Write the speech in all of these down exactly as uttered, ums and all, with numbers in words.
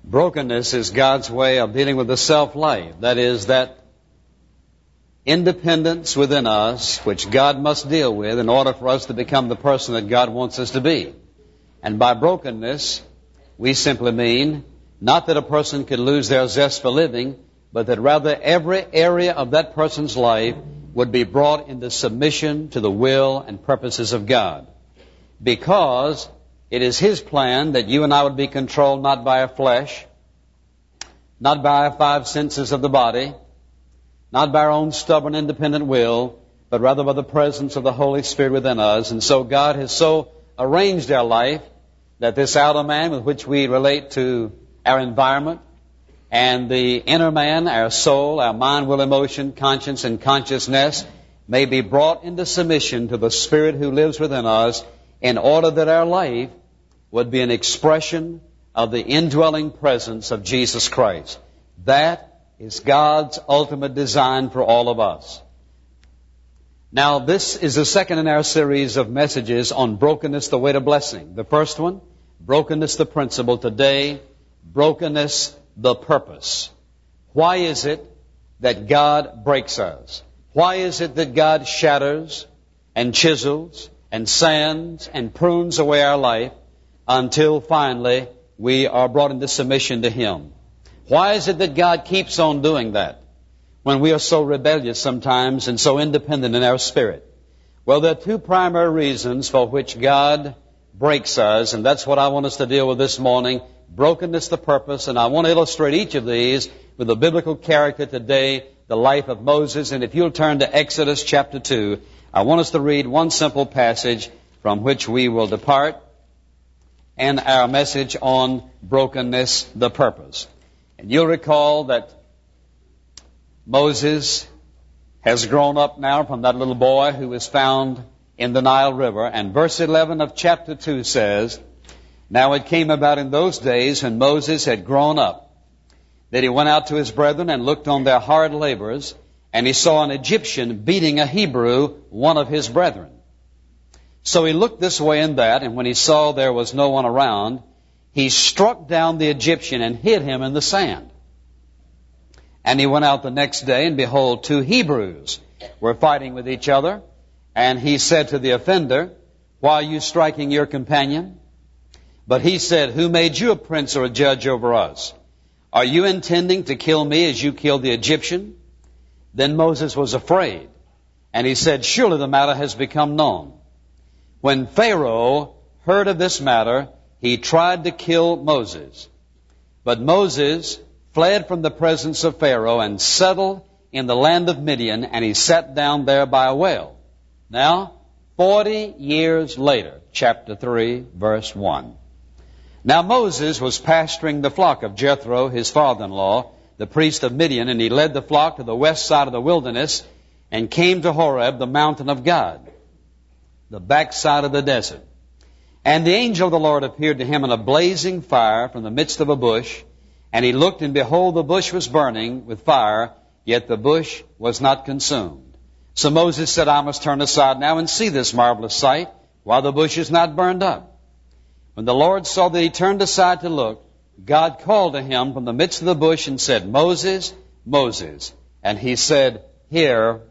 Brokenness is God's way of dealing with the self-life. That is, that independence within us, which God must deal with in order for us to become the person that God wants us to be. And by brokenness, we simply mean not that a person could lose their zest for living, but that rather every area of that person's life would be brought into submission to the will and purposes of God. Because it is His plan that you and I would be controlled not by our flesh, not by our five senses of the body, not by our own stubborn, independent will, but rather by the presence of the Holy Spirit within us. And so God has so arranged our life that this outer man with which we relate to our environment and the inner man, our soul, our mind, will, emotion, conscience, and consciousness may be brought into submission to the Spirit who lives within us in order that our life would be an expression of the indwelling presence of Jesus Christ. That is God's ultimate design for all of us. Now, this is the second in our series of messages on brokenness, the way to blessing. The first one, brokenness, the principle. Today, brokenness, the purpose. Why is it that God breaks us? Why is it that God shatters and chisels and sands and prunes away our life until finally we are brought into submission to Him? Why is it that God keeps on doing that when we are so rebellious sometimes and so independent in our spirit? Well, there are two primary reasons for which God breaks us, and that's what I want us to deal with this morning. Brokenness, the purpose, and I want to illustrate each of these with a biblical character today, the life of Moses. And if you'll turn to Exodus chapter two, I want us to read one simple passage from which we will depart and our message on brokenness, the purpose. And you'll recall that Moses has grown up now from that little boy who was found in the Nile River. And verse eleven of chapter two says, "Now it came about in those days when Moses had grown up, that he went out to his brethren and looked on their hard labors, and he saw an Egyptian beating a Hebrew, one of his brethren. So he looked this way and that, and when he saw there was no one around, he struck down the Egyptian and hid him in the sand. And he went out the next day, and behold, two Hebrews were fighting with each other. And he said to the offender, 'Why are you striking your companion?' But he said, 'Who made you a prince or a judge over us? Are you intending to kill me as you killed the Egyptian?' Then Moses was afraid, and he said, 'Surely the matter has become known.' When Pharaoh heard of this matter, he tried to kill Moses. But Moses fled from the presence of Pharaoh and settled in the land of Midian, and he sat down there by a well." Now, forty years later, chapter three, verse one. "Now Moses was pasturing the flock of Jethro, his father-in-law, the priest of Midian, and he led the flock to the west side of the wilderness and came to Horeb, the mountain of God, the backside of the desert. And the angel of the Lord appeared to him in a blazing fire from the midst of a bush. And he looked, and behold, the bush was burning with fire, yet the bush was not consumed. So Moses said, 'I must turn aside now and see this marvelous sight, while the bush is not burned up.' When the Lord saw that he turned aside to look, God called to him from the midst of the bush and said, 'Moses, Moses.' And he said, 'Here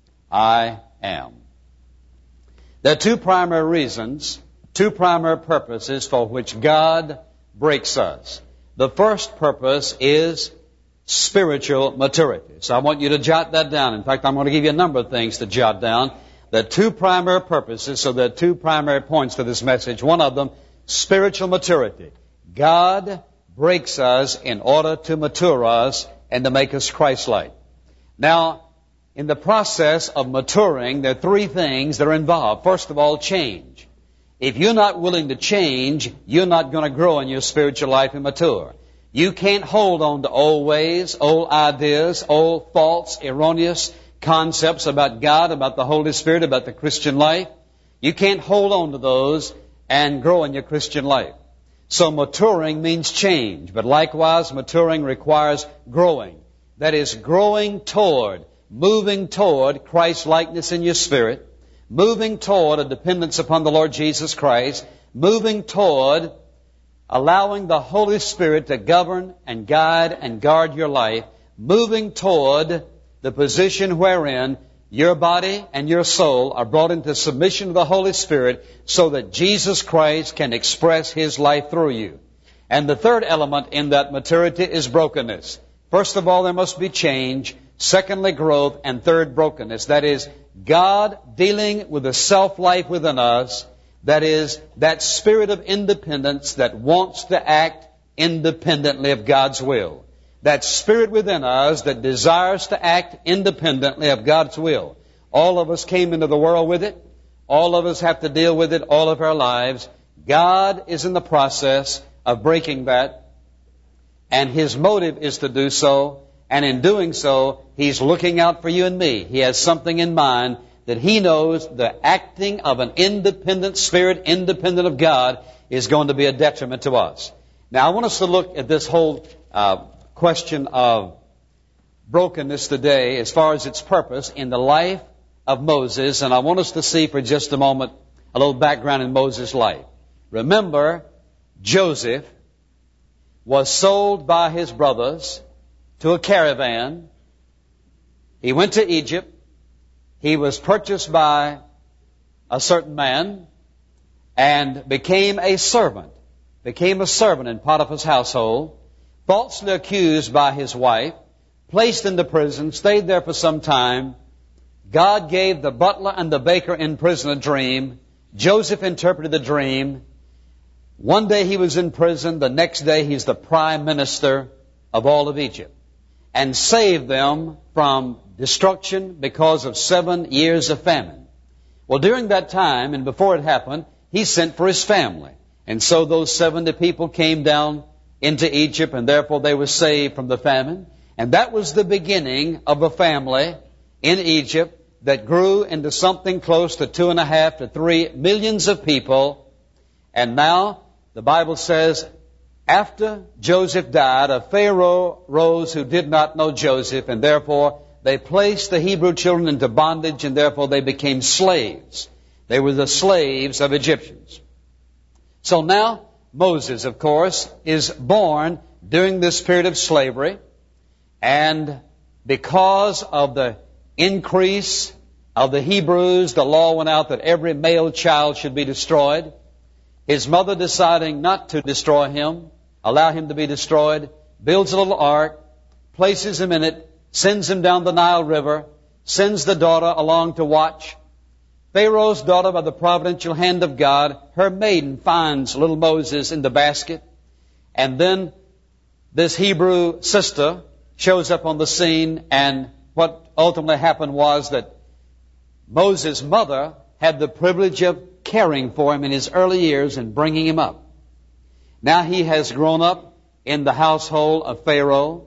I am.'" There are two primary reasons, two primary purposes for which God breaks us. The first purpose is spiritual maturity. So I want you to jot that down. In fact, I'm going to give you a number of things to jot down. There are two primary purposes, so there are two primary points to this message. One of them, spiritual maturity. God breaks us in order to mature us and to make us Christ-like. Now, in the process of maturing, there are three things that are involved. First of all, change. If you're not willing to change, you're not going to grow in your spiritual life and mature. You can't hold on to old ways, old ideas, old false, erroneous concepts about God, about the Holy Spirit, about the Christian life. You can't hold on to those and grow in your Christian life. So maturing means change, but likewise maturing requires growing. That is, growing toward, moving toward Christ-likeness in your spirit, moving toward a dependence upon the Lord Jesus Christ, moving toward allowing the Holy Spirit to govern and guide and guard your life, moving toward the position wherein your body and your soul are brought into submission to the Holy Spirit so that Jesus Christ can express His life through you. And the third element in that maturity is brokenness. First of all, there must be change. Secondly, growth. And third, brokenness. That is, God dealing with the self-life within us. That is, that spirit of independence that wants to act independently of God's will. That spirit within us that desires to act independently of God's will. All of us came into the world with it. All of us have to deal with it all of our lives. God is in the process of breaking that, and His motive is to do so, and in doing so, He's looking out for you and me. He has something in mind that He knows the acting of an independent spirit, independent of God, is going to be a detriment to us. Now, I want us to look at this whole uh, question of brokenness today as far as its purpose in the life of Moses, and I want us to see for just a moment a little background in Moses' life. Remember, Joseph was sold by his brothers to a caravan. He went to Egypt. He was purchased by a certain man and became a servant, became a servant in Potiphar's household, falsely accused by his wife, placed into prison, stayed there for some time. God gave the butler and the baker in prison a dream. Joseph interpreted the dream. One day he was in prison, the next day he's the prime minister of all of Egypt, and saved them from destruction because of seven years of famine. Well, during that time, and before it happened, he sent for his family. And so those seventy people came down into Egypt, and therefore they were saved from the famine. And that was the beginning of a family in Egypt that grew into something close to two and a half to three millions of people. And now, the Bible says, after Joseph died, a Pharaoh rose who did not know Joseph, and therefore they placed the Hebrew children into bondage, and therefore they became slaves. They were the slaves of Egyptians. So now, Moses, of course, is born during this period of slavery, and because of the increase of the Hebrews, the law went out that every male child should be destroyed. His mother, deciding not to destroy him, allow him to be destroyed, builds a little ark, places him in it, sends him down the Nile River, sends the daughter along to watch. Pharaoh's daughter, by the providential hand of God, her maiden finds little Moses in the basket. And then this Hebrew sister shows up on the scene, and what ultimately happened was that Moses' mother had the privilege of caring for him in his early years and bringing him up. Now he has grown up in the household of Pharaoh,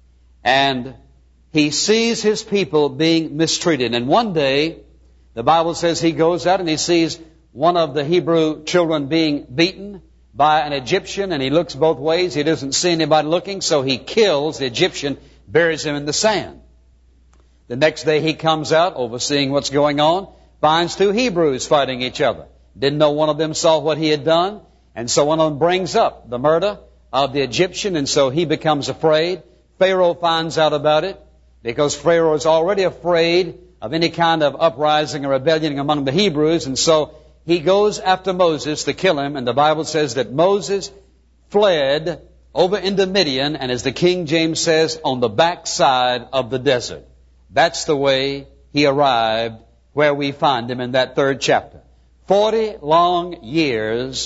and he sees his people being mistreated. And one day, the Bible says he goes out and he sees one of the Hebrew children being beaten by an Egyptian, and he looks both ways. He doesn't see anybody looking, so he kills the Egyptian, buries him in the sand. The next day he comes out, overseeing what's going on, finds two Hebrews fighting each other. Didn't know one of them saw what he had done, and so one of them brings up the murder of the Egyptian, and so he becomes afraid. Pharaoh finds out about it, because Pharaoh is already afraid of any kind of uprising or rebellion among the Hebrews, and so he goes after Moses to kill him, and the Bible says that Moses fled over into Midian, and as the King James says, on the backside of the desert. That's the way he arrived where we find him in that third chapter. Forty long years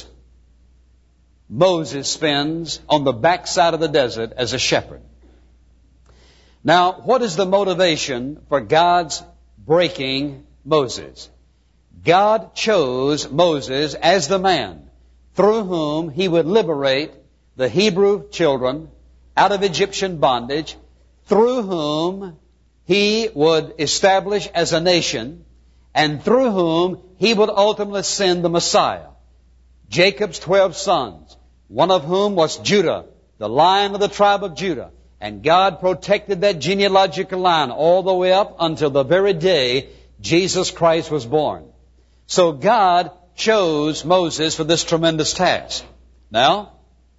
Moses spends on the backside of the desert as a shepherd. Now, what is the motivation for God's breaking Moses? God chose Moses as the man through whom he would liberate the Hebrew children out of Egyptian bondage, through whom he would establish as a nation, and through whom he would ultimately send the Messiah. Jacob's twelve sons, one of whom was Judah, the Lion of the tribe of Judah. And God protected that genealogical line all the way up until the very day Jesus Christ was born. So God chose Moses for this tremendous task. Now,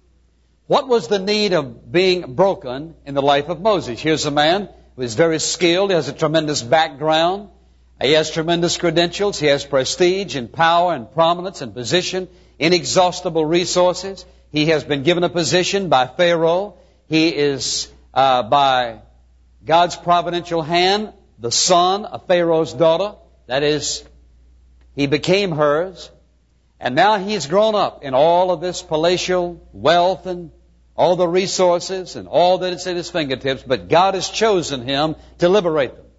What was the need of being broken in the life of Moses? Here's a man who is very skilled. He has a tremendous background. He has tremendous credentials. He has prestige and power and prominence and position, inexhaustible resources. He has been given a position by Pharaoh. He is, uh, by God's providential hand, the son of Pharaoh's daughter. That is, he became hers. And now he's grown up in all of this palatial wealth and all the resources and all that is at his fingertips, but God has chosen him to liberate them.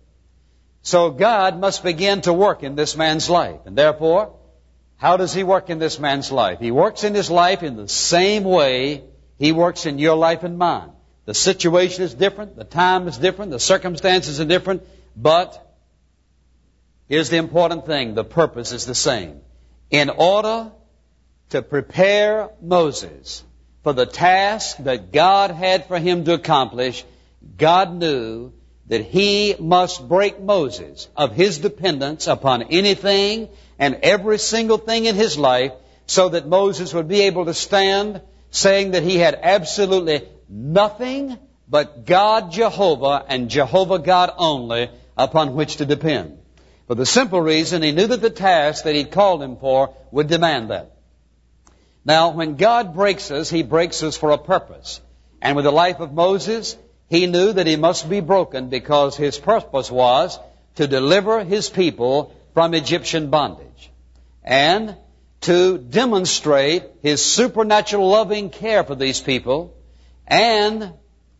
So God must begin to work in this man's life. And therefore, how does he work in this man's life? He works in his life in the same way he works in your life and mine. The situation is different, the time is different, the circumstances are different, but here's the important thing, the purpose is the same. In order to prepare Moses for the task that God had for him to accomplish, God knew that he must break Moses of his dependence upon anything and every single thing in his life so that Moses would be able to stand saying that he had absolutely nothing but God Jehovah and Jehovah God only upon which to depend. For the simple reason he knew that the task that he'd called him for would demand that. Now, when God breaks us, he breaks us for a purpose. And with the life of Moses, he knew that he must be broken because his purpose was to deliver his people from Egyptian bondage and to demonstrate his supernatural loving care for these people and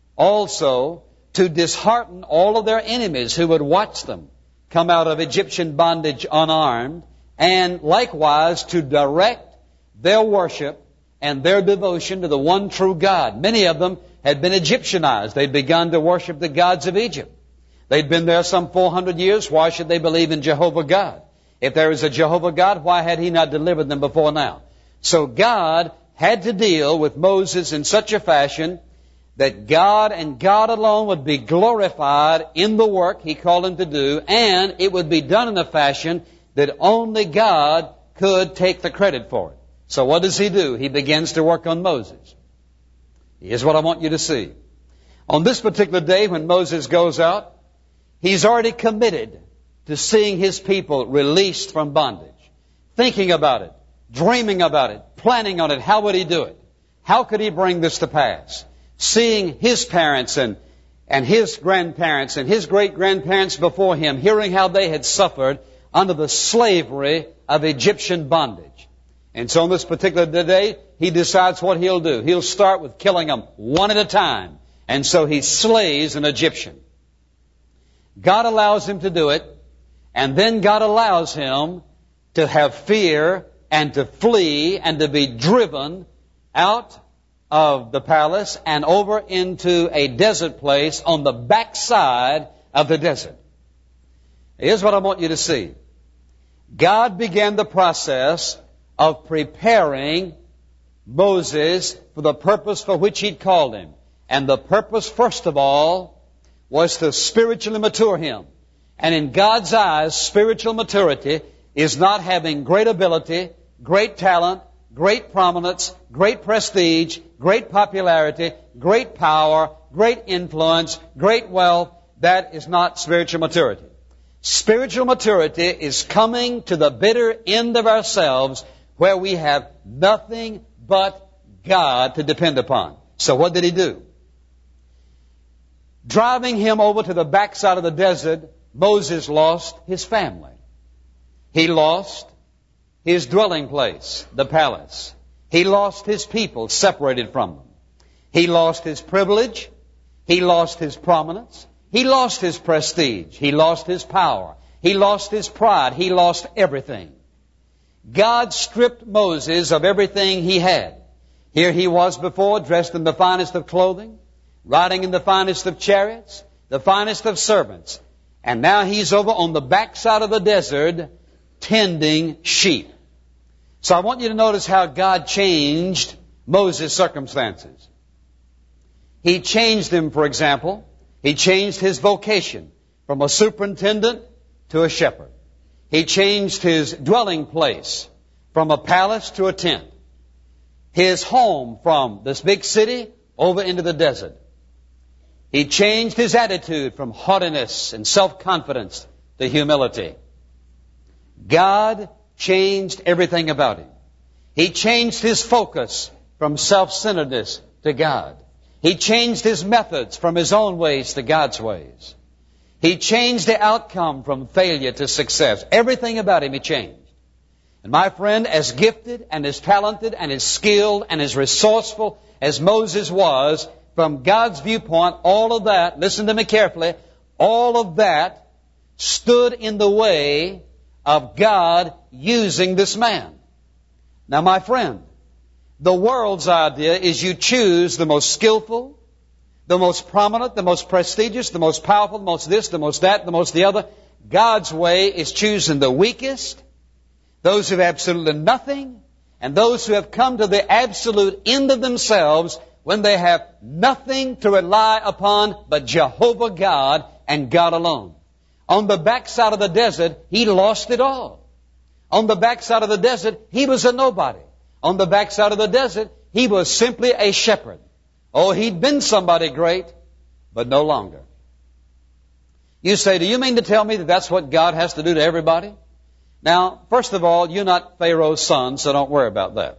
also to dishearten all of their enemies who would watch them come out of Egyptian bondage unarmed, and likewise to direct their worship and their devotion to the one true God. Many of them had been Egyptianized. They'd begun to worship the gods of Egypt. They'd been there some four hundred years. Why should they believe in Jehovah God? If there is a Jehovah God, why had he not delivered them before now? So God had to deal with Moses in such a fashion that God and God alone would be glorified in the work he called him to do, and it would be done in a fashion that only God could take the credit for it. So what does he do? He begins to work on Moses. Here's what I want you to see. On this particular day when Moses goes out, he's already committed to seeing his people released from bondage, thinking about it, dreaming about it, planning on it. How would he do it? How could he bring this to pass? Seeing his parents and, and his grandparents and his great-grandparents before him, hearing how they had suffered under the slavery of Egyptian bondage. And so on this particular day, he decides what he'll do. He'll start with killing them one at a time. And so he slays an Egyptian. God allows him to do it, and then God allows him to have fear and to flee and to be driven out of the palace and over into a desert place on the backside of the desert. Here's what I want you to see. God began the process of preparing Moses for the purpose for which he'd called him. And the purpose, first of all, was to spiritually mature him. And in God's eyes, spiritual maturity is not having great ability, great talent, great prominence, great prestige, great popularity, great power, great influence, great wealth. That is not spiritual maturity. Spiritual maturity is coming to the bitter end of ourselves where we have nothing but God to depend upon. So what did he do? Driving him over to the backside of the desert, Moses lost his family. He lost his dwelling place, the palace. He lost his people, separated from them. He lost his privilege. He lost his prominence. He lost his prestige. He lost his power. He lost his pride. He lost everything. God stripped Moses of everything he had. Here he was before, dressed in the finest of clothing, riding in the finest of chariots, the finest of servants. And now he's over on the backside of the desert tending sheep. So I want you to notice how God changed Moses' circumstances. He changed him, for example, he changed his vocation from a superintendent to a shepherd. He changed his dwelling place from a palace to a tent. his home from this big city over into the desert. He changed his attitude from haughtiness and self-confidence to humility. God changed everything about him. He changed his focus from self-centeredness to God. He changed his methods from his own ways to God's ways. He changed the outcome from failure to success. Everything about him he changed. And my friend, as gifted and as talented and as skilled and as resourceful as Moses was, from God's viewpoint, all of that, listen to me carefully, all of that stood in the way of God using this man. Now, my friend, the world's idea is you choose the most skillful, the most prominent, the most prestigious, the most powerful, the most this, the most that, the most the other. God's way is choosing the weakest, those who have absolutely nothing, and those who have come to the absolute end of themselves when they have nothing to rely upon but Jehovah God and God alone. On the backside of the desert, he lost it all. On the backside of the desert, he was a nobody. On the backside of the desert, he was simply a shepherd. Oh, he'd been somebody great, but no longer. You say, do you mean to tell me that that's what God has to do to everybody? Now, first of all, you're not Pharaoh's son, so don't worry about that.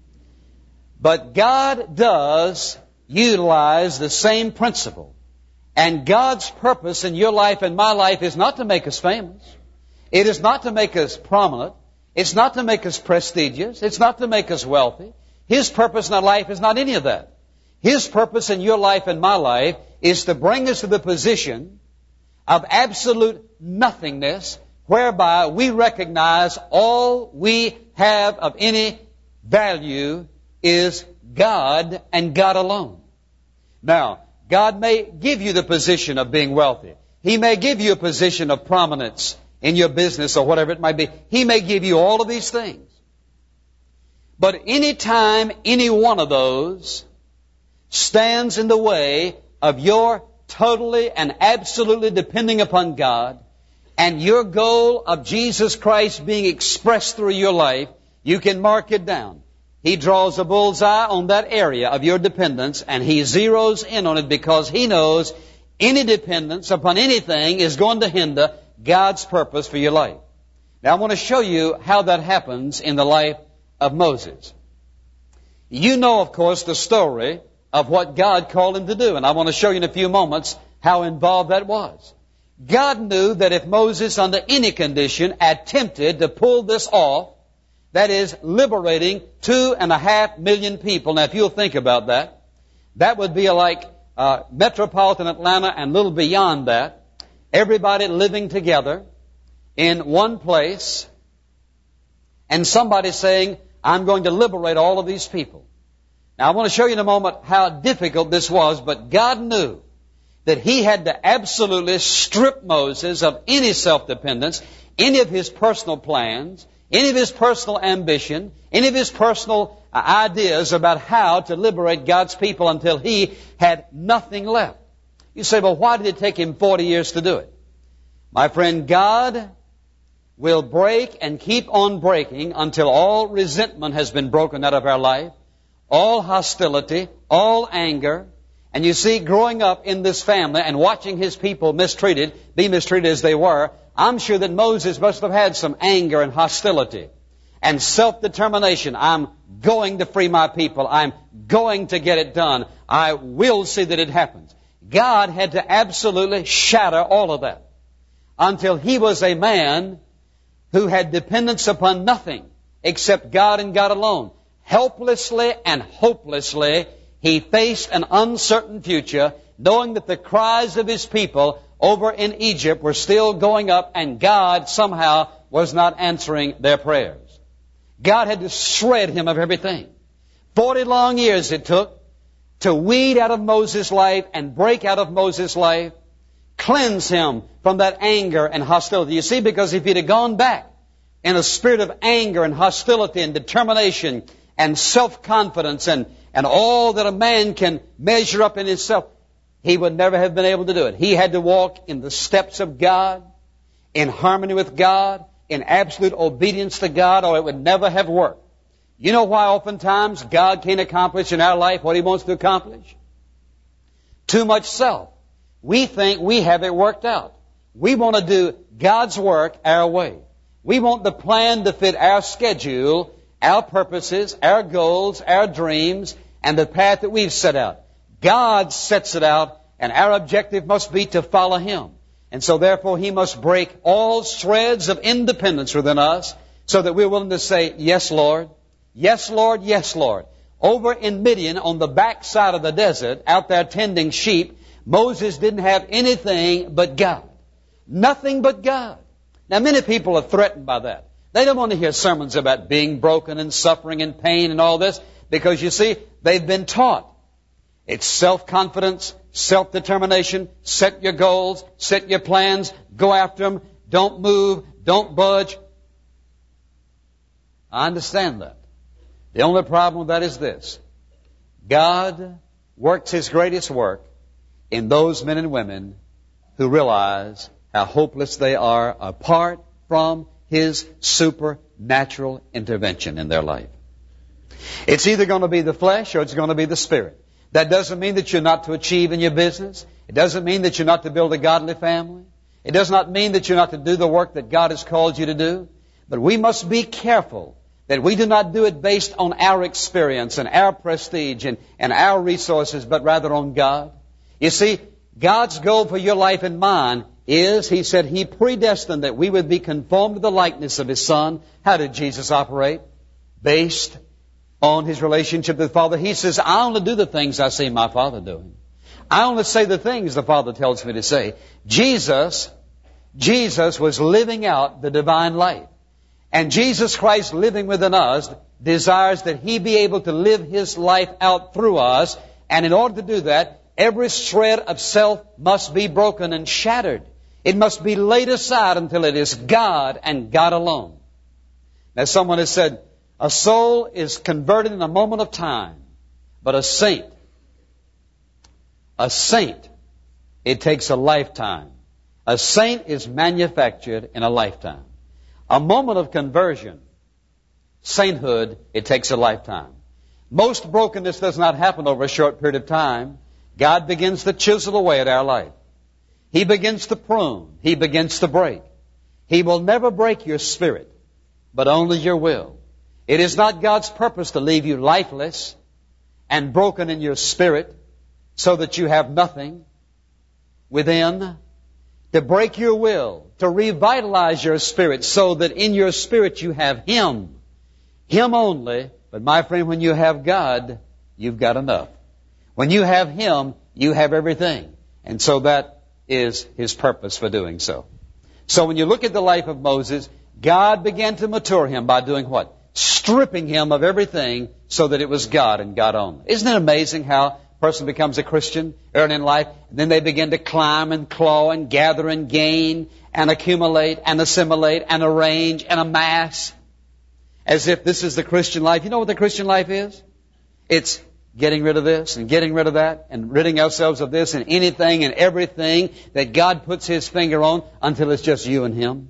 But God does utilize the same principle. And God's purpose in your life and my life is not to make us famous. It is not to make us prominent. It's not to make us prestigious. It's not to make us wealthy. His purpose in our life is not any of that. His purpose in your life and my life is to bring us to the position of absolute nothingness, whereby we recognize all we have of any value is God and God alone. Now, God may give you the position of being wealthy. He may give you a position of prominence in your business or whatever it might be. He may give you all of these things. But any time any one of those stands in the way of your totally and absolutely depending upon God and your goal of Jesus Christ being expressed through your life, you can mark it down. He draws a bullseye on that area of your dependence and he zeroes in on it because he knows any dependence upon anything is going to hinder God's purpose for your life. Now I want to show you how that happens in the life of Moses. You know, of course, the story of what God called him to do, and I want to show you in a few moments how involved that was. God knew that if Moses, under any condition, attempted to pull this off, that is, liberating two and a half million people. Now, if you'll think about that, that would be like uh, metropolitan Atlanta and a little beyond that. Everybody living together in one place, and somebody saying, I'm going to liberate all of these people. Now, I want to show you in a moment how difficult this was, but God knew that he had to absolutely strip Moses of any self-dependence, any of his personal plans, any of his personal ambition, any of his personal uh, ideas about how to liberate God's people until he had nothing left. You say, well, why did it take him forty years to do it? My friend, God will break and keep on breaking until all resentment has been broken out of our life, all hostility, all anger. And you see, growing up in this family and watching his people mistreated, be mistreated as they were, I'm sure that Moses must have had some anger and hostility and self-determination. I'm going to free my people. I'm going to get it done. I will see that it happens. God had to absolutely shatter all of that until he was a man who had dependence upon nothing except God and God alone. Helplessly and hopelessly, he faced an uncertain future, knowing that the cries of his people over in Egypt were still going up and God somehow was not answering their prayers. God had to shred him of everything. Forty long years it took to weed out of Moses' life and break out of Moses' life, cleanse him from that anger and hostility. You see, because if he'd have gone back in a spirit of anger and hostility and determination and self-confidence and, and all that a man can measure up in himself, he would never have been able to do it. He had to walk in the steps of God, in harmony with God, in absolute obedience to God, or it would never have worked. You know why oftentimes God can't accomplish in our life what He wants to accomplish? Too much self. We think we have it worked out. We want to do God's work our way. We want the plan to fit our schedule, our purposes, our goals, our dreams, and the path that we've set out. God sets it out, and our objective must be to follow Him. And so therefore He must break all shreds of independence within us so that we're willing to say, yes, Lord. Yes, Lord. Yes, Lord. Over in Midian, on the backside of the desert, out there tending sheep, Moses didn't have anything but God. Nothing but God. Now, many people are threatened by that. They don't want to hear sermons about being broken and suffering and pain and all this because, you see, they've been taught. It's self-confidence, self-determination, set your goals, set your plans, go after them, don't move, don't budge. I understand that. The only problem with that is this. God works His greatest work in those men and women who realize how hopeless they are apart from His supernatural intervention in their life. It's either going to be the flesh or it's going to be the spirit. That doesn't mean that you're not to achieve in your business. It doesn't mean that you're not to build a godly family. It does not mean that you're not to do the work that God has called you to do. But we must be careful that we do not do it based on our experience and our prestige and, and our resources, but rather on God. You see, God's goal for your life and mine is, He said, He predestined that we would be conformed to the likeness of His Son. How did Jesus operate? Based on His relationship with the Father. He says, I only do the things I see my Father doing. I only say the things the Father tells me to say. Jesus, Jesus was living out the divine life. And Jesus Christ living within us desires that He be able to live His life out through us. And in order to do that, every shred of self must be broken and shattered. It must be laid aside until it is God and God alone. Now, someone has said, a soul is converted in a moment of time, but a saint, a saint, it takes a lifetime. A saint is manufactured in a lifetime. A moment of conversion, sainthood, it takes a lifetime. Most brokenness does not happen over a short period of time. God begins to chisel away at our life. He begins to prune. He begins to break. He will never break your spirit, but only your will. It is not God's purpose to leave you lifeless and broken in your spirit so that you have nothing within. To break your will, to revitalize your spirit so that in your spirit you have Him. Him only. But my friend, when you have God, you've got enough. When you have Him, you have everything. And so that is His purpose for doing so. So when you look at the life of Moses, God began to mature him by doing what? Stripping him of everything so that it was God and God only. Isn't it amazing how a person becomes a Christian early in life, and then they begin to climb and claw and gather and gain and accumulate and assimilate and arrange and amass as if this is the Christian life. You know what the Christian life is? It's getting rid of this and getting rid of that and ridding ourselves of this and anything and everything that God puts His finger on until it's just you and Him.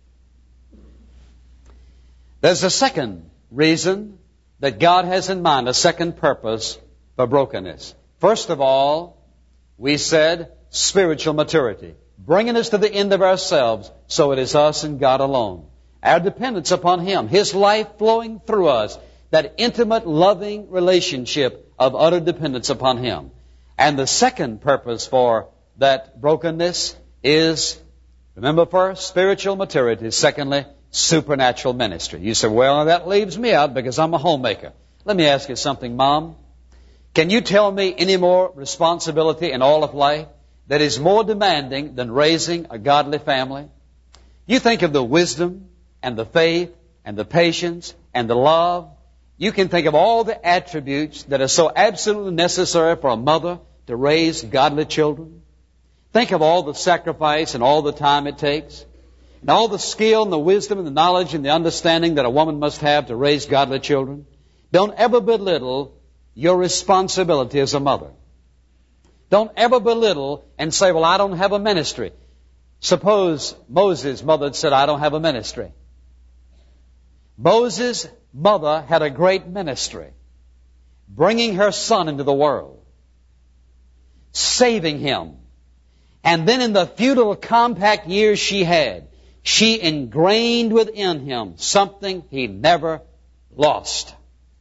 There's a second reason that God has in mind, a second purpose for brokenness. First of all, we said spiritual maturity, bringing us to the end of ourselves so it is us and God alone. Our dependence upon Him, His life flowing through us, that intimate, loving relationship of utter dependence upon Him. And the second purpose for that brokenness is, remember first, spiritual maturity. Secondly, supernatural ministry. You say, well, that leaves me out because I'm a homemaker. Let me ask you something, Mom. Can you tell me any more responsibility in all of life that is more demanding than raising a godly family? You think of the wisdom and the faith and the patience and the love. You can think of all the attributes that are so absolutely necessary for a mother to raise godly children. Think of all the sacrifice and all the time it takes, and all the skill and the wisdom and the knowledge and the understanding that a woman must have to raise godly children. Don't ever belittle your responsibility as a mother. Don't ever belittle and say, well, I don't have a ministry. Suppose Moses' mother had said, I don't have a ministry. Moses' mother had a great ministry, bringing her son into the world, saving him. And then in the few little compact years she had, she ingrained within him something he never lost.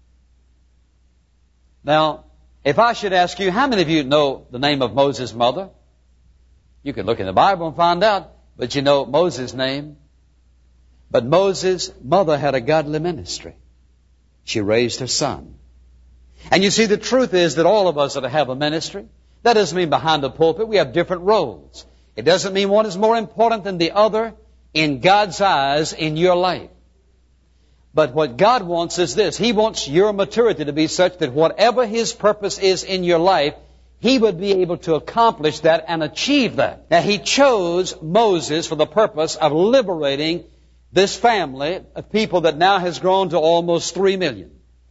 Now, if I should ask you, how many of you know the name of Moses' mother? You could look in the Bible and find out, but you know Moses' name. But Moses' mother had a godly ministry. She raised her son. And you see, the truth is that all of us that have a ministry, that doesn't mean behind the pulpit we have different roles. It doesn't mean one is more important than the other in God's eyes in your life. But what God wants is this. He wants your maturity to be such that whatever His purpose is in your life, He would be able to accomplish that and achieve that. Now, He chose Moses for the purpose of liberating this family of people that now has grown to almost three million.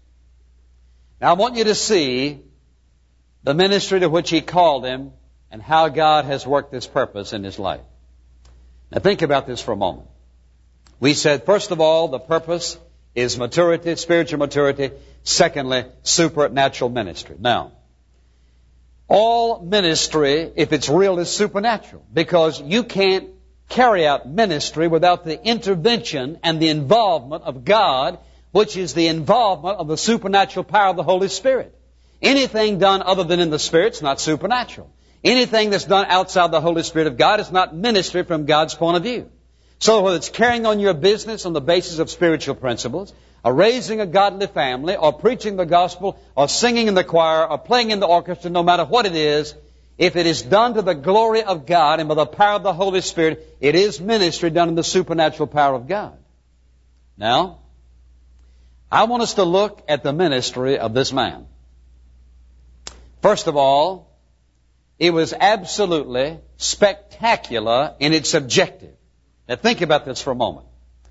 Now, I want you to see the ministry to which He called him and how God has worked this purpose in his life. Now, think about this for a moment. We said, first of all, the purpose is maturity, spiritual maturity. Secondly, supernatural ministry. Now, all ministry, if it's real, is supernatural, because you can't carry out ministry without the intervention and the involvement of God, which is the involvement of the supernatural power of the Holy Spirit. Anything done other than in the Spirit is not supernatural. Anything that's done outside the Holy Spirit of God is not ministry from God's point of view. So whether it's carrying on your business on the basis of spiritual principles, or raising a godly family, or preaching the gospel, or singing in the choir, or playing in the orchestra, no matter what it is, if it is done to the glory of God and by the power of the Holy Spirit, it is ministry done in the supernatural power of God. Now, I want us to look at the ministry of this man. First of all, it was absolutely spectacular in its objective. Now think about this for a moment.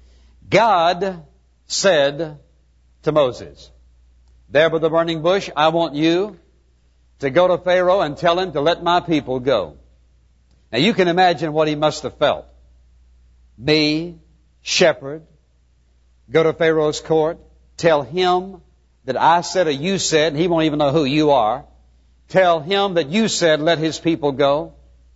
God said to Moses, there by the burning bush, I want you to go to Pharaoh and tell him to let my people go. Now you can imagine what he must have felt. Me, shepherd, go to Pharaoh's court, tell him that I said or you said, and he won't even know who you are. Tell him that you said, let his people go.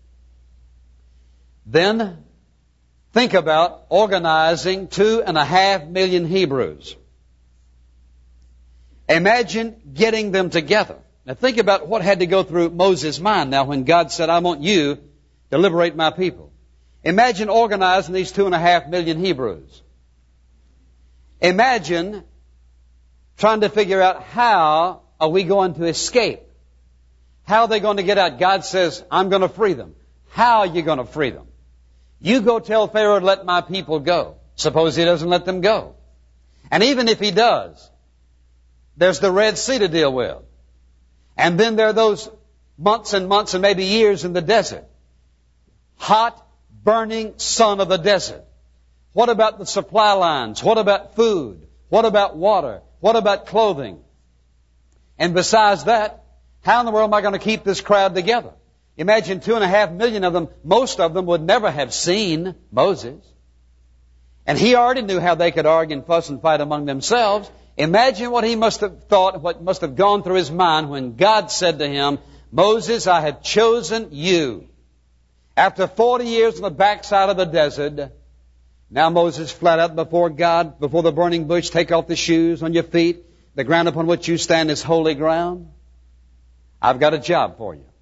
Then think about organizing two and a half million Hebrews. Imagine getting them together. Now think about what had to go through Moses' mind now when God said, I want you to liberate my people. Imagine organizing these two and a half million Hebrews. Imagine trying to figure out how are we going to escape. How are they going to get out? God says, I'm going to free them. How are you going to free them? You go tell Pharaoh to let my people go. Suppose he doesn't let them go. And even if he does, there's the Red Sea to deal with. And then there are those months and months and maybe years in the desert. Hot, burning sun of the desert. What about the supply lines? What about food? What about water? What about clothing? And besides that, how in the world am I going to keep this crowd together? Imagine two and a half million of them, most of them would never have seen Moses. And he already knew how they could argue and fuss and fight among themselves. Imagine what he must have thought, what must have gone through his mind when God said to him, Moses, I have chosen you. After forty years on the backside of the desert, now Moses flat out before God, before the burning bush, take off the shoes on your feet. The ground upon which you stand is holy ground. I've got a job for you.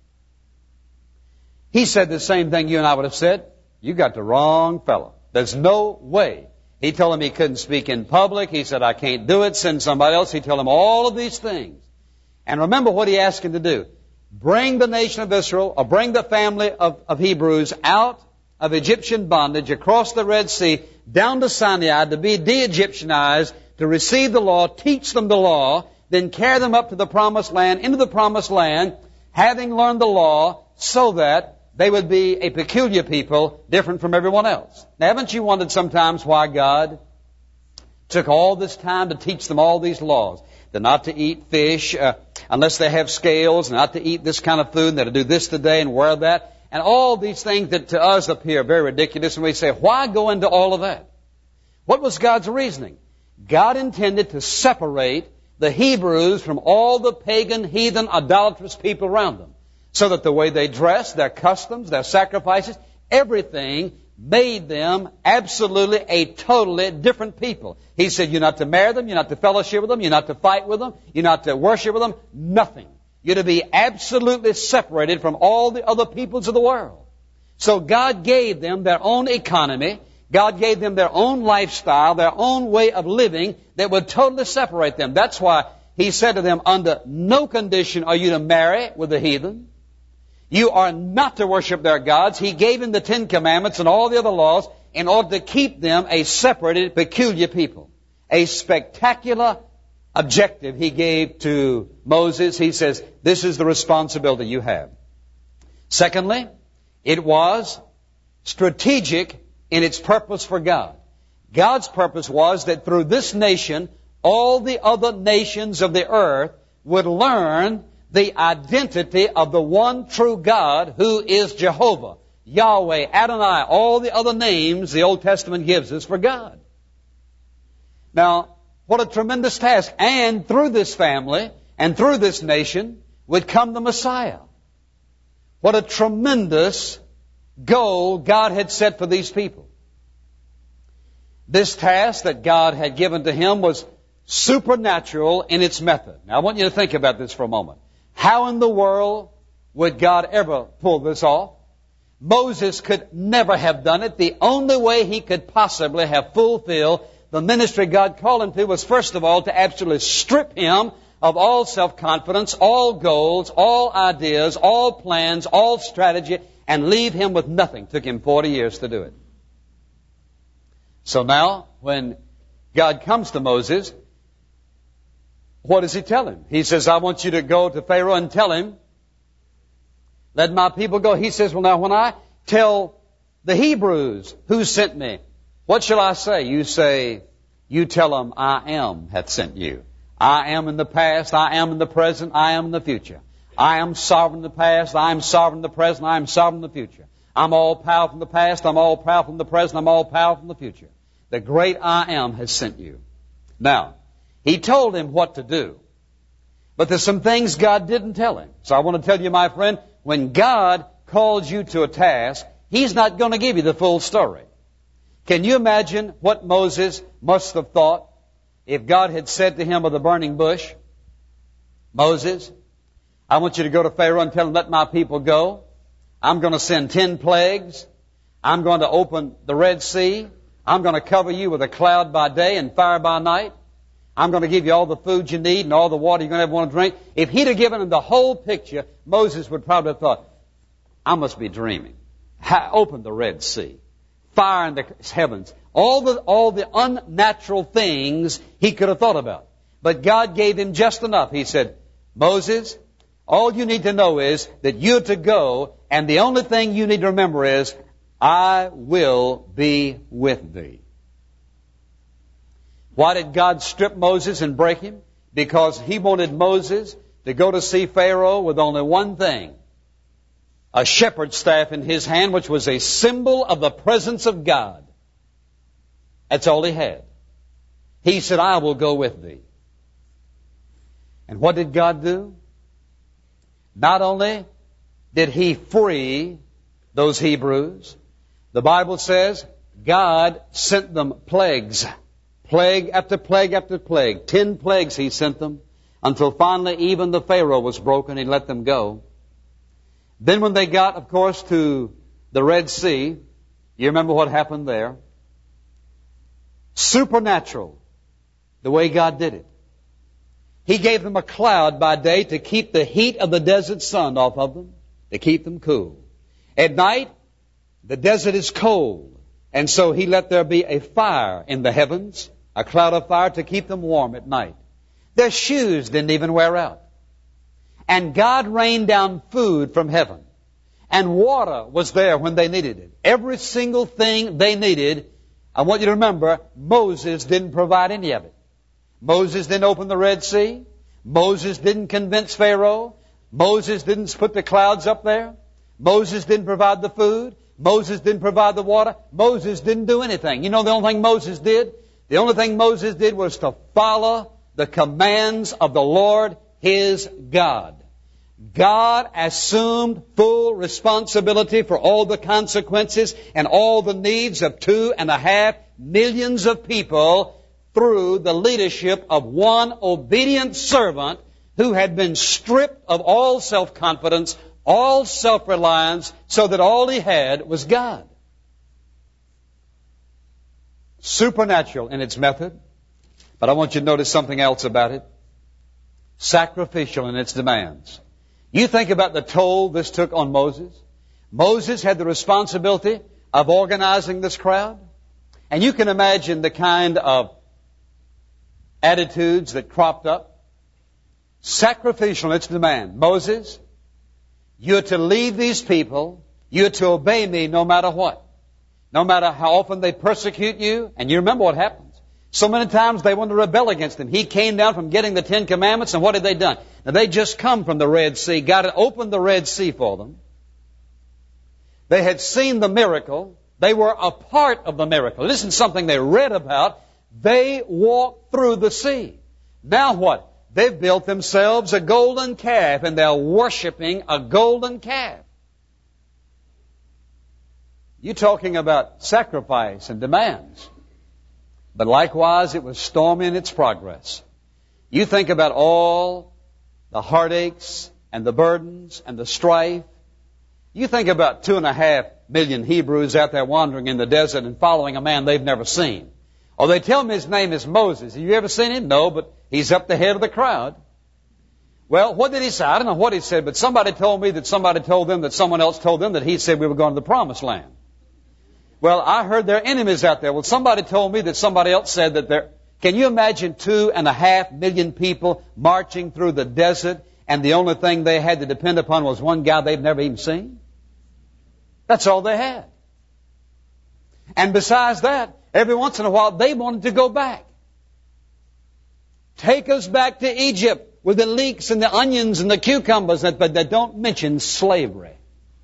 He said the same thing you and I would have said. You got the wrong fellow. There's no way. He told him he couldn't speak in public. He said, I can't do it. Send somebody else. He told him all of these things. And remember what he asked him to do. Bring the nation of Israel, or bring the family of, of Hebrews out of Egyptian bondage across the Red Sea, down to Sinai to be de-Egyptianized, to receive the law, teach them the law, then carry them up to the promised land, into the promised land, having learned the law, so that they would be a peculiar people, different from everyone else. Now, haven't you wondered sometimes why God took all this time to teach them all these laws? They're not to eat fish uh, unless they have scales, not to eat this kind of food, they're to do this today and wear that, and all these things that to us appear very ridiculous, and we say, why go into all of that? What was God's reasoning? God intended to separate the Hebrews from all the pagan, heathen, idolatrous people around them, so that the way they dressed, their customs, their sacrifices, everything made them absolutely a totally different people. He said, you're not to marry them, you're not to fellowship with them, you're not to fight with them, you're not to worship with them, nothing. You're to be absolutely separated from all the other peoples of the world. So God gave them their own economy, God gave them their own lifestyle, their own way of living that would totally separate them. That's why He said to them, under no condition are you to marry with the heathen. You are not to worship their gods. He gave them the Ten Commandments and all the other laws in order to keep them a separated, peculiar people. A spectacular objective He gave to Moses. He says, this is the responsibility you have. Secondly, it was strategic in its purpose for God. God's purpose was that through this nation, all the other nations of the earth would learn the identity of the one true God who is Jehovah, Yahweh, Adonai, all the other names the Old Testament gives us for God. Now, what a tremendous task. And through this family and through this nation would come the Messiah. What a tremendous goal God had set for these people. This task that God had given to him was supernatural in its method. Now, I want you to think about this for a moment. How in the world would God ever pull this off? Moses could never have done it. The only way he could possibly have fulfilled the ministry God called him to was, first of all, to absolutely strip him of all self-confidence, all goals, all ideas, all plans, all strategy, and leave him with nothing. It took him forty years to do it. So now, when God comes to Moses, what does He tell him? He says, I want you to go to Pharaoh and tell him, let my people go. He says, well, now, when I tell the Hebrews who sent me, what shall I say? You say, you tell them, I am hath sent you. I am in the past, I am in the present, I am in the future. I am sovereign in the past, I am sovereign in the present, I am sovereign in the future. I'm all powerful in the past, I'm all powerful in the present, I'm all powerful in the future. The great I am has sent you. Now, He told him what to do. But there's some things God didn't tell him. So I want to tell you, my friend, when God calls you to a task, He's not going to give you the full story. Can you imagine what Moses must have thought if God had said to him with a burning bush, Moses, I want you to go to Pharaoh and tell him, let my people go. I'm going to send ten plagues. I'm going to open the Red Sea. I'm going to cover you with a cloud by day and fire by night. I'm going to give you all the food you need and all the water you're going to ever want to drink. If He'd have given him the whole picture, Moses would probably have thought, I must be dreaming. Ha- open the Red Sea. Fire in the heavens. All the, all the unnatural things he could have thought about. But God gave him just enough. He said, Moses, all you need to know is that you're to go, and the only thing you need to remember is, I will be with thee. Why did God strip Moses and break him? Because He wanted Moses to go to see Pharaoh with only one thing. A shepherd's staff in his hand, which was a symbol of the presence of God. That's all he had. He said, I will go with thee. And what did God do? Not only did He free those Hebrews, the Bible says God sent them plagues. Plague after plague after plague. Ten plagues He sent them until finally even the Pharaoh was broken. He let them go. Then when they got, of course, to the Red Sea, you remember what happened there? Supernatural, the way God did it. He gave them a cloud by day to keep the heat of the desert sun off of them, to keep them cool. At night, the desert is cold, and so He let there be a fire in the heavens, a cloud of fire to keep them warm at night. Their shoes didn't even wear out. And God rained down food from heaven. And water was there when they needed it. Every single thing they needed, I want you to remember, Moses didn't provide any of it. Moses didn't open the Red Sea. Moses didn't convince Pharaoh. Moses didn't put the clouds up there. Moses didn't provide the food. Moses didn't provide the water. Moses didn't do anything. You know the only thing Moses did? The only thing Moses did was to follow the commands of the Lord his God. God assumed full responsibility for all the consequences and all the needs of two and a half millions of people through the leadership of one obedient servant who had been stripped of all self-confidence, all self-reliance, so that all he had was God. Supernatural in its method, but I want you to notice something else about it. Sacrificial in its demands. You think about the toll this took on Moses. Moses had the responsibility of organizing this crowd. And you can imagine the kind of attitudes that cropped up. Sacrificial in its demand. Moses, you're to lead these people. You're to obey me no matter what. No matter how often they persecute you. And you remember what happens. So many times they wanted to rebel against him. He came down from getting the Ten Commandments, and what had they done? Now, they just come from the Red Sea. God had opened the Red Sea for them. They had seen the miracle. They were a part of the miracle. It isn't something they read about. They walked through the sea. Now what? They've built themselves a golden calf, and they're worshiping a golden calf. You're talking about sacrifice and demands. But likewise, it was stormy in its progress. You think about all the heartaches and the burdens and the strife. You think about two and a half million Hebrews out there wandering in the desert and following a man they've never seen. Oh, they tell me his name is Moses. Have you ever seen him? No, but he's up the head of the crowd. Well, what did he say? I don't know what he said, but somebody told me that somebody told them that someone else told them that he said we were going to the promised land. Well, I heard there are enemies out there. Well, somebody told me that somebody else said that there... Can you imagine two and a half million people marching through the desert, and the only thing they had to depend upon was one guy they've never even seen? That's all they had. And besides that, every once in a while, they wanted to go back. Take us back to Egypt with the leeks and the onions and the cucumbers, but they don't mention slavery.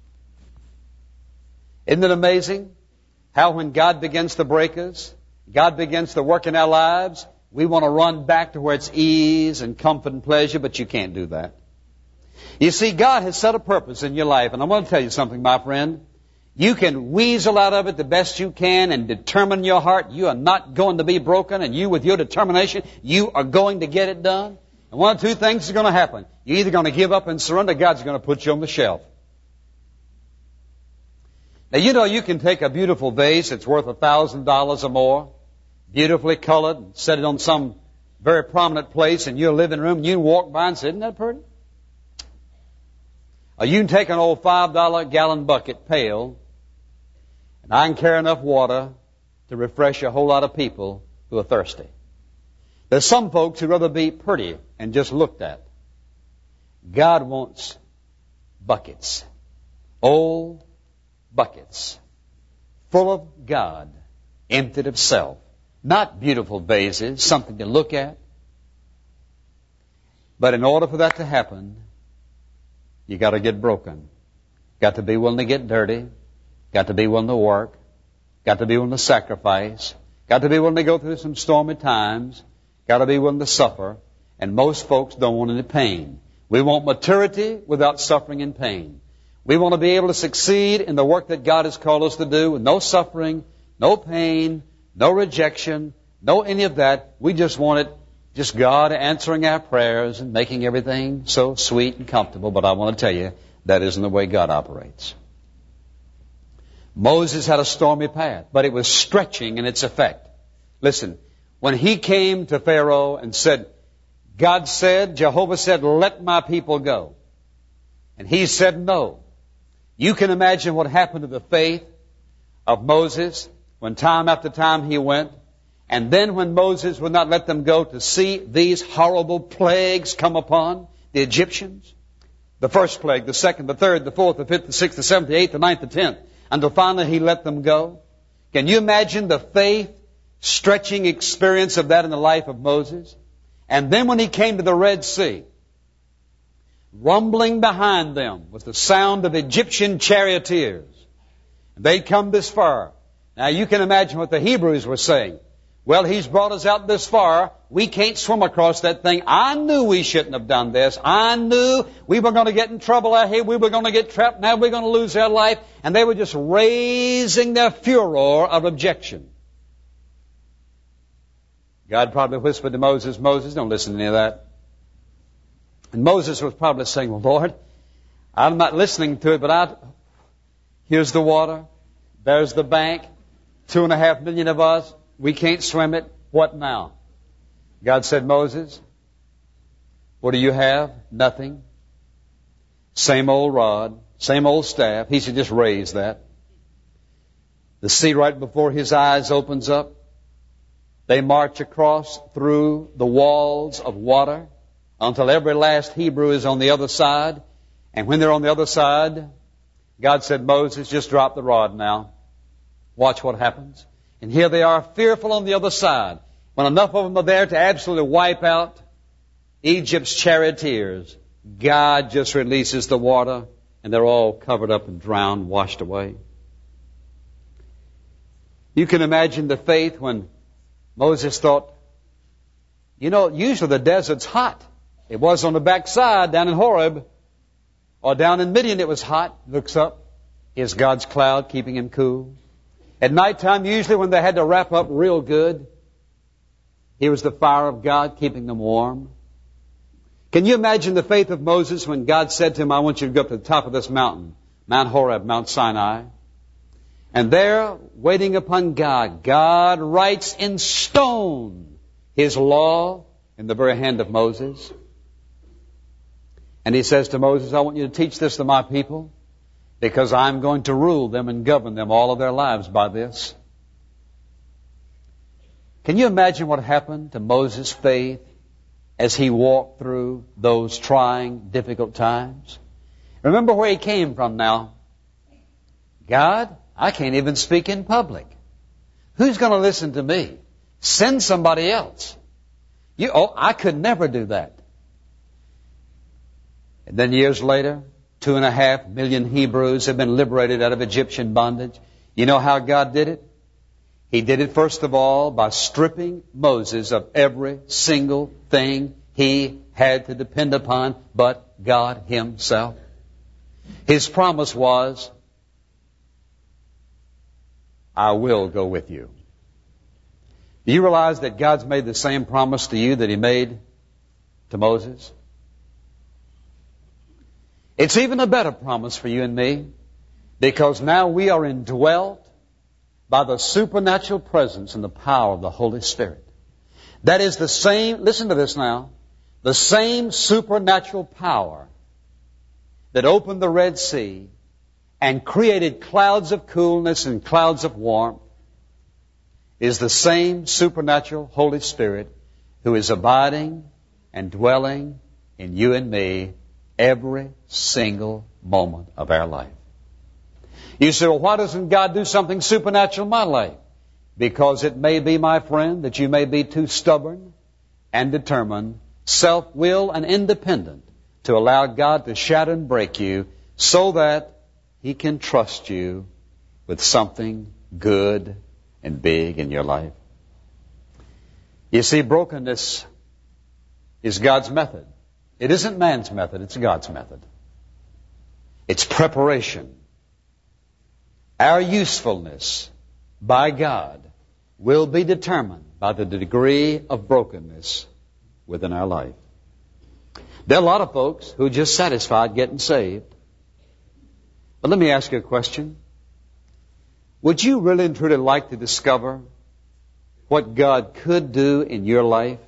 Isn't it amazing? How when God begins to break us, God begins to work in our lives, we want to run back to where it's ease and comfort and pleasure, but you can't do that. You see, God has set a purpose in your life, and I want to tell you something, my friend. You can weasel out of it the best you can and determine in your heart you are not going to be broken, and you, with your determination, you are going to get it done. And one of two things is going to happen. You're either going to give up and surrender, God's going to put you on the shelf. Now, you know, you can take a beautiful vase that's worth a thousand dollars or more, beautifully colored, and set it on some very prominent place in your living room, and you walk by and say, isn't that pretty? Or you can take an old five dollar gallon bucket pail, and I can carry enough water to refresh a whole lot of people who are thirsty. There's some folks who'd rather be pretty and just looked at. God wants buckets. Old buckets full of God, emptied of self. Not beautiful vases, something to look at. But in order for that to happen, you got to get broken. Got to be willing to get dirty. Got to be willing to work. Got to be willing to sacrifice. Got to be willing to go through some stormy times. Got to be willing to suffer. And most folks don't want any pain. We want maturity without suffering and pain. We want to be able to succeed in the work that God has called us to do with no suffering, no pain, no rejection, no any of that. We just want it, just God answering our prayers and making everything so sweet and comfortable. But I want to tell you, that isn't the way God operates. Moses had a stormy path, but it was stretching in its effect. Listen, when he came to Pharaoh and said, God said, Jehovah said, let my people go. And he said no. You can imagine what happened to the faith of Moses when time after time he went. And then when Moses would not let them go to see these horrible plagues come upon the Egyptians. The first plague, the second, the third, the fourth, the fifth, the sixth, the seventh, the eighth, the ninth, the tenth. Until finally he let them go. Can you imagine the faith stretching experience of that in the life of Moses? And then when he came to the Red Sea, rumbling behind them was the sound of Egyptian charioteers. They'd come this far. Now you can imagine what the Hebrews were saying. Well, He's brought us out this far. We can't swim across that thing. I knew we shouldn't have done this. I knew we were going to get in trouble out here. We were going to get trapped. Now we're going to lose our life. And they were just raising their furor of objection. God probably whispered to Moses, Moses, don't listen to any of that. And Moses was probably saying, well, Lord, I'm not listening to it, but I, here's the water. There's the bank. Two and a half million of us. We can't swim it. What now? God said, Moses, what do you have? Nothing. Same old rod, same old staff. He should just raise that. The sea right before his eyes opens up. They march across through the walls of water until every last Hebrew is on the other side. And when they're on the other side, God said, Moses, just drop the rod now. Watch what happens. And here they are, fearful on the other side. When enough of them are there to absolutely wipe out Egypt's charioteers, God just releases the water, and they're all covered up and drowned, washed away. You can imagine the faith when Moses thought, you know, usually the desert's hot. It was on the backside down in Horeb, or down in Midian it was hot. Looks up, here's God's cloud keeping him cool. At nighttime, usually when they had to wrap up real good, here was the fire of God keeping them warm. Can you imagine the faith of Moses when God said to him, I want you to go up to the top of this mountain, Mount Horeb, Mount Sinai. And there, waiting upon God, God writes in stone His law in the very hand of Moses. And He says to Moses, I want you to teach this to my people, because I'm going to rule them and govern them all of their lives by this. Can you imagine what happened to Moses' faith as he walked through those trying, difficult times? Remember where he came from now. God, I can't even speak in public. Who's going to listen to me? Send somebody else. You, oh, I could never do that. And then years later, two and a half million Hebrews have been liberated out of Egyptian bondage. You know how God did it? He did it first of all by stripping Moses of every single thing he had to depend upon but God Himself. His promise was, I will go with you. Do you realize that God's made the same promise to you that He made to Moses? It's even a better promise for you and me, because now we are indwelt by the supernatural presence and the power of the Holy Spirit. That is the same, listen to this now, the same supernatural power that opened the Red Sea and created clouds of coolness and clouds of warmth is the same supernatural Holy Spirit who is abiding and dwelling in you and me every single moment of our life. You say, well, why doesn't God do something supernatural in my life? Because it may be, my friend, that you may be too stubborn and determined, self-willed and independent to allow God to shatter and break you so that He can trust you with something good and big in your life. You see, brokenness is God's method. It isn't man's method, it's God's method. It's preparation. Our usefulness by God will be determined by the degree of brokenness within our life. There are a lot of folks who are just satisfied getting saved. But let me ask you a question. Would you really and truly like to discover what God could do in your life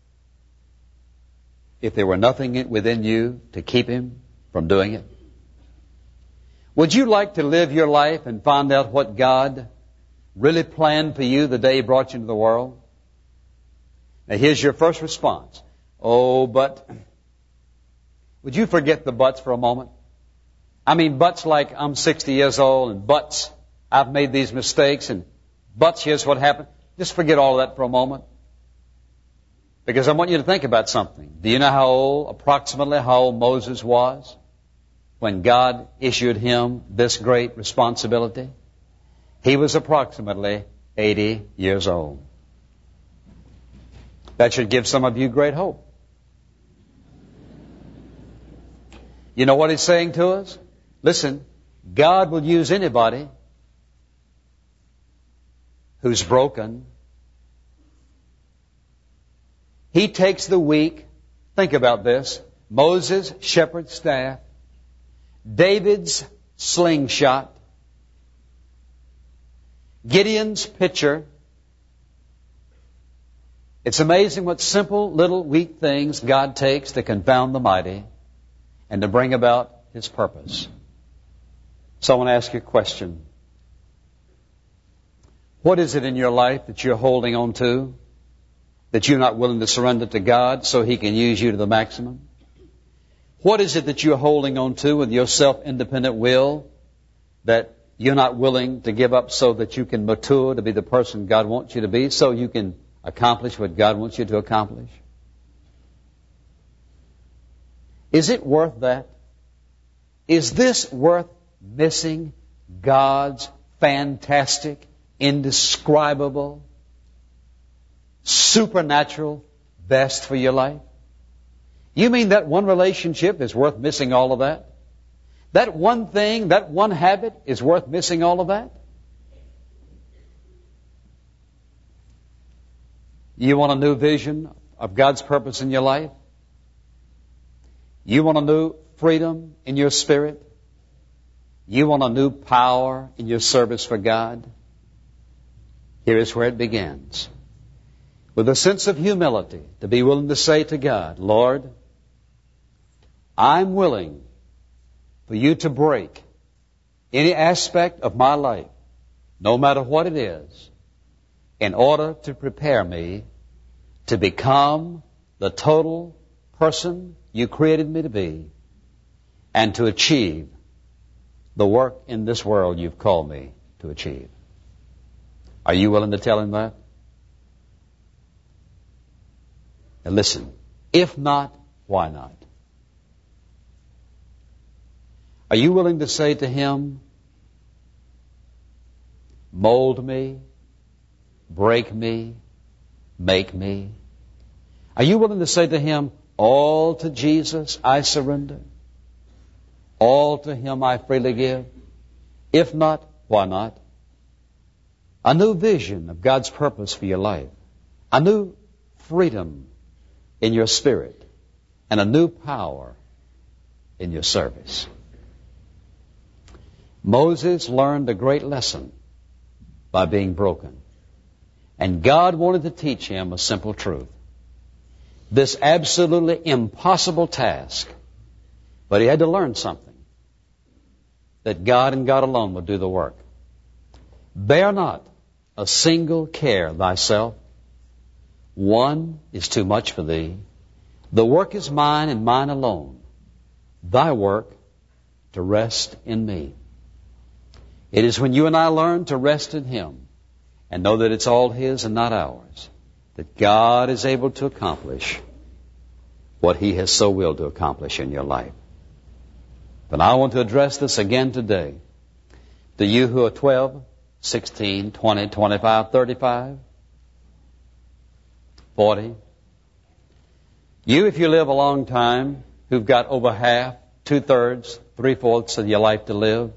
if there were nothing within you to keep Him from doing it? Would you like to live your life and find out what God really planned for you the day He brought you into the world? Now here's your first response. Oh, but... Would you forget the buts for a moment? I mean, buts like I'm sixty years old, and buts, I've made these mistakes, and buts, here's what happened. Just forget all of that for a moment. Because I want you to think about something. Do you know how old, approximately how old Moses was when God issued him this great responsibility? He was approximately eighty years old. That should give some of you great hope. You know what He's saying to us? Listen, God will use anybody who's broken. He takes the weak. Think about this. Moses' shepherd's staff. David's slingshot. Gideon's pitcher. It's amazing what simple little weak things God takes to confound the mighty and to bring about His purpose. So I want to ask you a question. What is it in your life that you're holding on to that you're not willing to surrender to God so He can use you to the maximum? What is it that you're holding on to with your self-independent will that you're not willing to give up so that you can mature to be the person God wants you to be, so you can accomplish what God wants you to accomplish? Is it worth that? Is this worth missing God's fantastic, indescribable, supernatural best for your life? You mean that one relationship is worth missing all of that? That one thing, that one habit is worth missing all of that? You want a new vision of God's purpose in your life? You want a new freedom in your spirit? You want a new power in your service for God? Here is where it begins. With a sense of humility, to be willing to say to God, Lord, I'm willing for you to break any aspect of my life, no matter what it is, in order to prepare me to become the total person you created me to be and to achieve the work in this world you've called me to achieve. Are you willing to tell Him that? And listen, if not, why not? Are you willing to say to Him, mold me, break me, make me? Are you willing to say to Him, all to Jesus I surrender? All to Him I freely give? If not, why not? A new vision of God's purpose for your life. A new freedom in your spirit. And a new power in your service. Moses learned a great lesson by being broken. And God wanted to teach him a simple truth. This absolutely impossible task. But he had to learn something. That God and God alone would do the work. Bear not a single care thyself. One is too much for thee. The work is mine and mine alone. Thy work to rest in me. It is when you and I learn to rest in Him and know that it's all His and not ours, that God is able to accomplish what He has so willed to accomplish in your life. But I want to address this again today to you who are twelve, sixteen, twenty, twenty-five, thirty-five, forty. You, if you live a long time, who've got over half, two-thirds, three-fourths of your life to live,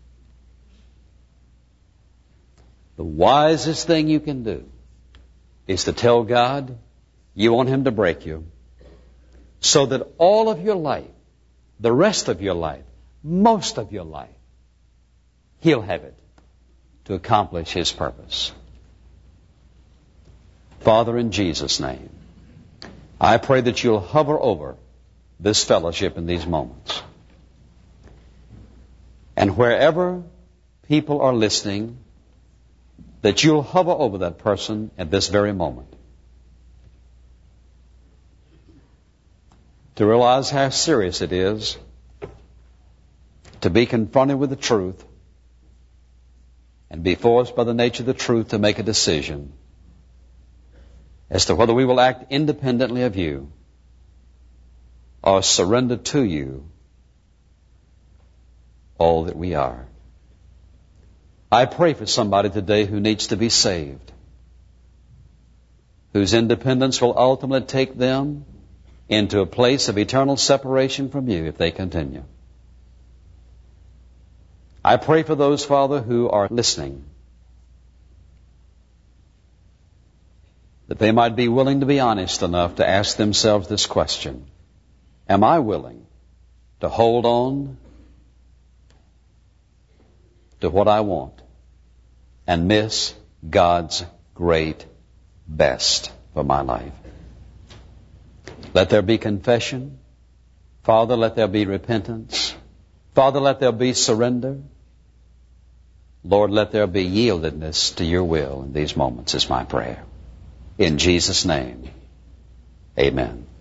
the wisest thing you can do is to tell God you want Him to break you so that all of your life, the rest of your life, most of your life, He'll have it to accomplish His purpose. Father, in Jesus' name, I pray that you'll hover over this fellowship in these moments. And wherever people are listening, that you'll hover over that person at this very moment. To realize how serious it is to be confronted with the truth and be forced by the nature of the truth to make a decision as to whether we will act independently of you or surrender to you all that we are. I pray for somebody today who needs to be saved, whose independence will ultimately take them into a place of eternal separation from you if they continue. I pray for those, Father, who are listening, that they might be willing to be honest enough to ask themselves this question: am I willing to hold on to what I want and miss God's great best for my life? Let there be confession. Father, let there be repentance. Father, let there be surrender. Lord, let there be yieldedness to your will in these moments is my prayer. In Jesus' name, amen.